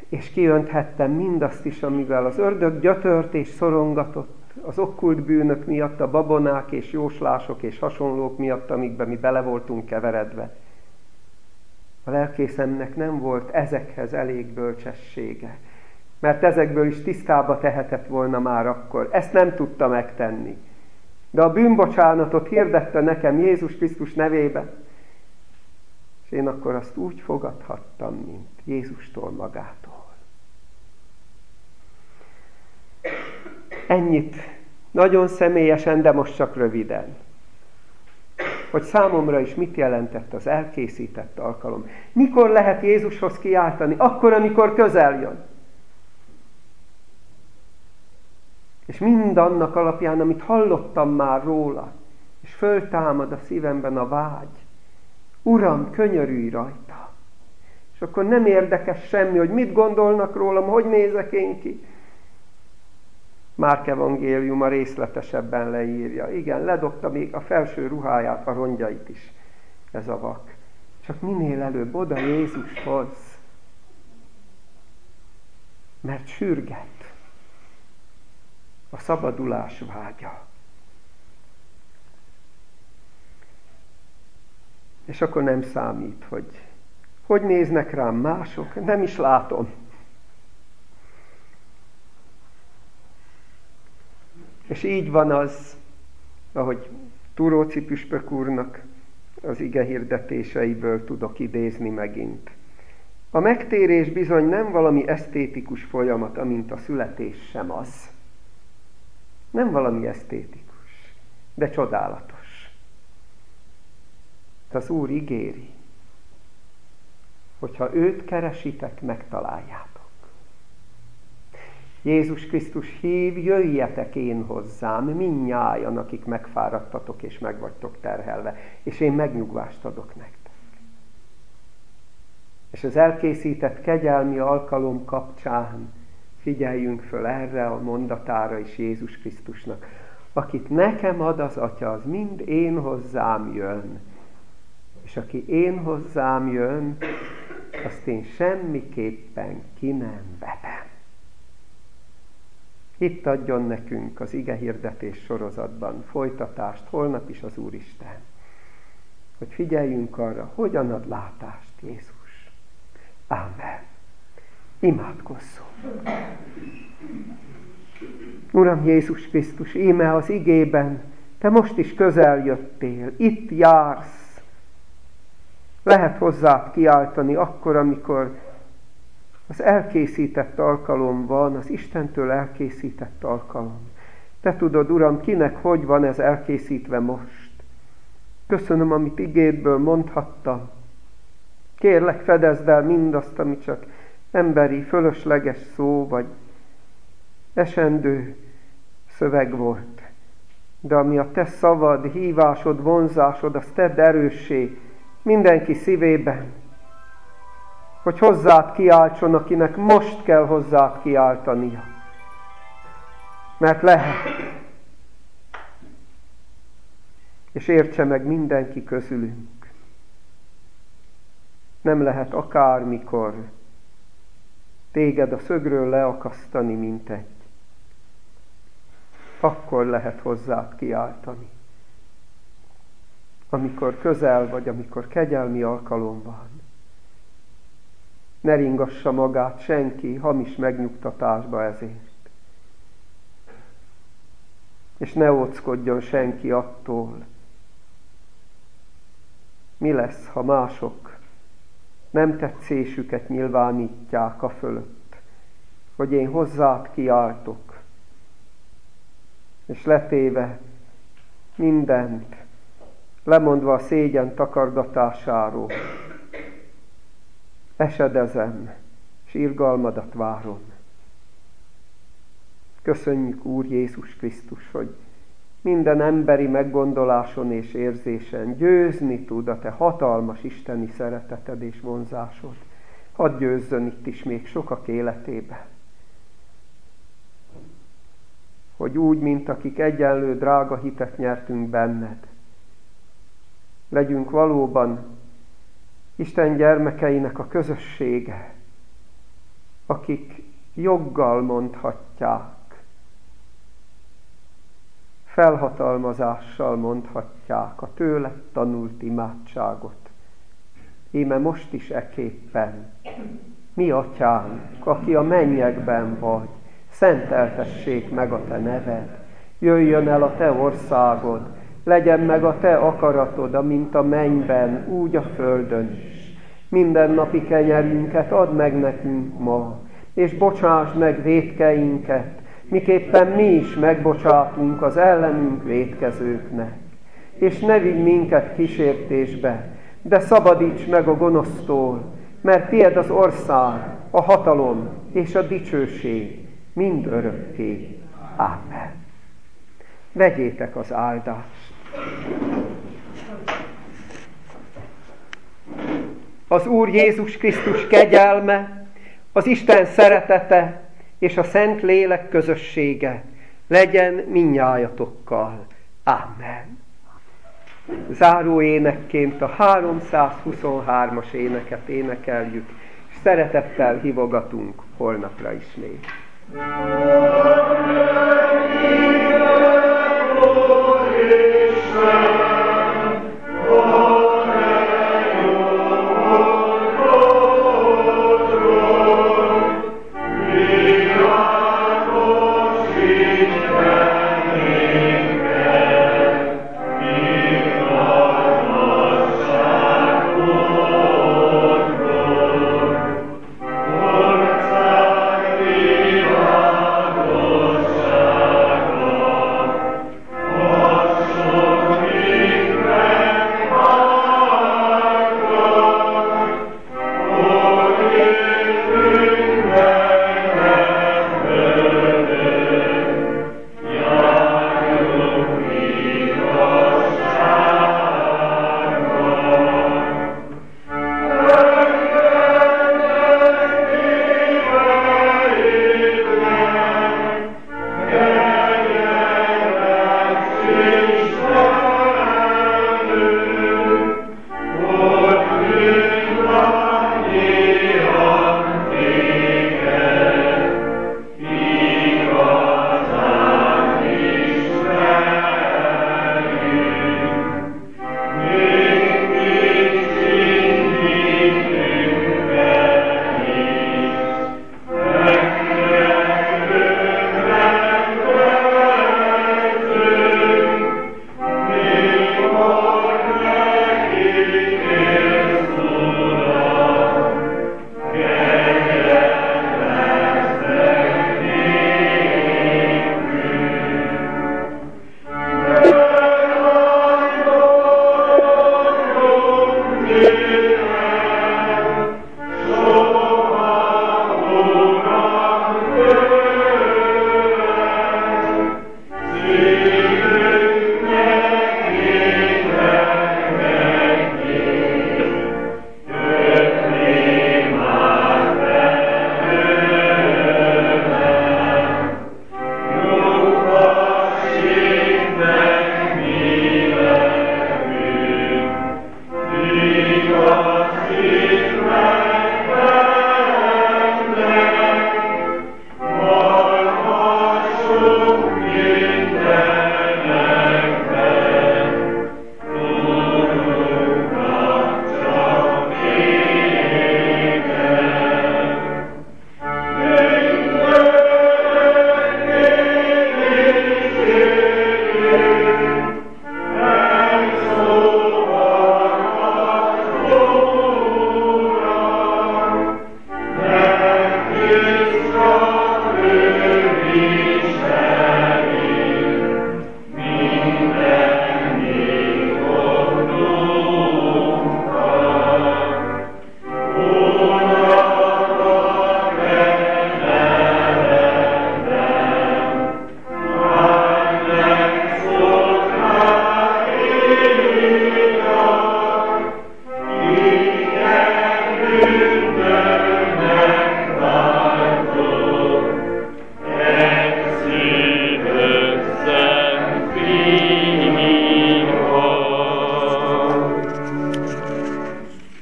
S2: és kiönthettem mindazt is, amivel az ördög gyötört és szorongatott, az okkult bűnök miatt, a babonák és jóslások és hasonlók miatt, amikben mi bele voltunk keveredve. A lelkészemnek nem volt ezekhez elég bölcsessége, mert ezekből is tisztába tehetett volna már akkor. Ezt nem tudta megtenni. De a bűnbocsánatot hirdette nekem Jézus Krisztus nevében, és én akkor azt úgy fogadhattam, mint Jézustól magától. Ennyit, nagyon személyesen, de most csak röviden. Hogy számomra is mit jelentett az elkészített alkalom. Mikor lehet Jézushoz kiáltani? Akkor, amikor közel jön. És mindannak alapján, amit hallottam már róla, és föltámad a szívemben a vágy. Uram, könyörülj rajta! És akkor nem érdekes semmi, hogy mit gondolnak rólam, hogy nézek én ki. Márk evangéliuma részletesebben leírja. Igen, ledobta még a felső ruháját, a rongyait is ez a vak. Csak minél előbb oda Jézushoz. Mert sürget a szabadulás vágya. És akkor nem számít, hogy hogy néznek rám mások, nem is látom. És így van az, ahogy Túróci püspök úrnak az ige hirdetéseiből tudok idézni megint. A megtérés bizony nem valami esztétikus folyamat, amint a születés sem az. Nem valami esztétikus, de csodálatos. Az Úr ígéri, hogyha őt keresitek, megtaláljátok. Jézus Krisztus hív, jöjjetek én hozzám, mindnyájan, akik megfáradtatok és meg vagytok terhelve, és én megnyugvást adok nektek. És az elkészített kegyelmi alkalom kapcsán figyeljünk föl erre a mondatára is Jézus Krisztusnak. Akit nekem ad az Atya, az mind én hozzám jön. És aki én hozzám jön, azt én semmiképpen ki nem vetem. Itt adjon nekünk az ige hirdetés sorozatban folytatást, holnap is az Úristen. Hogy figyeljünk arra, hogyan ad látást Jézus. Ámen. Imádkozzunk. Uram Jézus Krisztus, íme az igében, Te most is közel jöttél, itt jársz. Lehet hozzád kiáltani akkor, amikor az elkészített alkalom van, az Istentől elkészített alkalom. Te tudod, Uram, kinek hogy van ez elkészítve most. Köszönöm, amit igédből mondhattam. Kérlek, fedezd el mindazt, ami csak emberi, fölösleges szó, vagy esendő szöveg volt. De ami a Te szavad, hívásod, vonzásod, azt tedd erőssé mindenki szívében, hogy hozzád kiáltson, akinek most kell hozzád kiáltania. Mert lehet. És értse meg mindenki közülünk. Nem lehet akármikor téged a szögről leakasztani, mint egy. Akkor lehet hozzád kiáltani. Amikor közel vagy, amikor kegyelmi alkalom van. Ne ringassa magát senki hamis megnyugtatásba ezért. És ne óckodjon senki attól, mi lesz, ha mások nem tetszésüket nyilvánítják a fölött, hogy én hozzád kiáltok, és letéve mindent, lemondva a szégyen takargatásáról, esedezem, és irgalmadat várom. Köszönjük, Úr Jézus Krisztus, hogy minden emberi meggondoláson és érzésen győzni tud a Te hatalmas isteni szereteted és vonzásod. Hadd győzzön itt is még sokak életében. Hogy úgy, mint akik egyenlő drága hitet nyertünk benned, legyünk valóban Isten gyermekeinek a közössége, akik joggal mondhatják, felhatalmazással mondhatják a tőled tanult imádságot. Íme most is eképpen, mi atyánk, aki a mennyekben vagy, szenteltessék meg a te neved, jöjjön el a te országod, legyen meg a te akaratod, amint a mennyben, úgy a földön is. Mindennapi kenyerünket add meg nekünk ma, és bocsásd meg vétkeinket, miképpen mi is megbocsátunk az ellenünk vétkezőknek. És ne vigy minket kísértésbe, de szabadíts meg a gonosztól, mert tied az ország, a hatalom és a dicsőség mind örökké. Ámen. Vegyétek az áldást. Az Úr Jézus Krisztus kegyelme, az Isten szeretete és a Szent Lélek közössége legyen mindnyájatokkal. Ámen. Záró énekként a háromszázhuszonhármas éneket énekeljük, és szeretettel hívogatunk holnapra ismét.